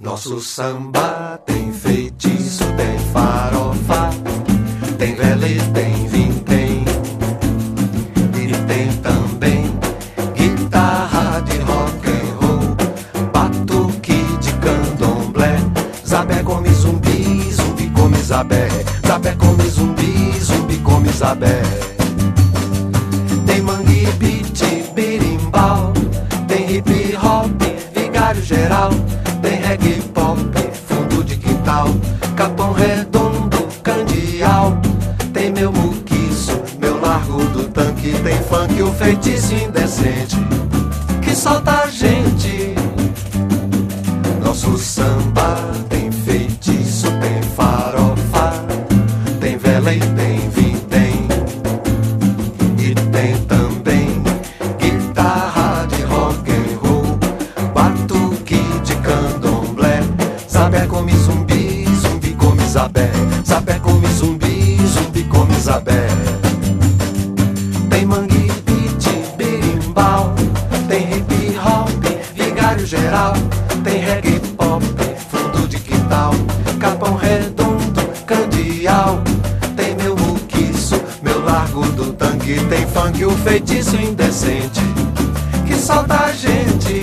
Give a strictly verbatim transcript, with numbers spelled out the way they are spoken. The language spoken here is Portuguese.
Nosso samba tem feitiço, tem farofa, tem vela e tem vintém, e tem também guitarra de rock and roll, batuque de candomblé. Zabé come zumbi, zumbi come zabé, zabé come zumbi, zumbi come zabé. Tem mangue, beat, birimbau, tem hip hop, vigário geral, tem reggae pop, fundo de quintal, Capão Redondo, Candial. Tem meu muquiço, meu largo do tanque, tem funk, o feitiço indecente que solta a gente. Nosso samba tem feitiço, tem farofa, tem vela e tem vintém, e tem também guitarra de rock and roll, batuque de candomblé. Zabé come zumbi, zumbi come zabé, zabé come zumbi, zumbi come zabé. Tem mangue, beat, berimbau, tem hip hop, vigário geral, tem reggae pop, fundo de quintal, Capão Redondo, Candial. Tem meu muquiço, meu largo do tanque, tem funk, o feitiço indecente que solta a gente.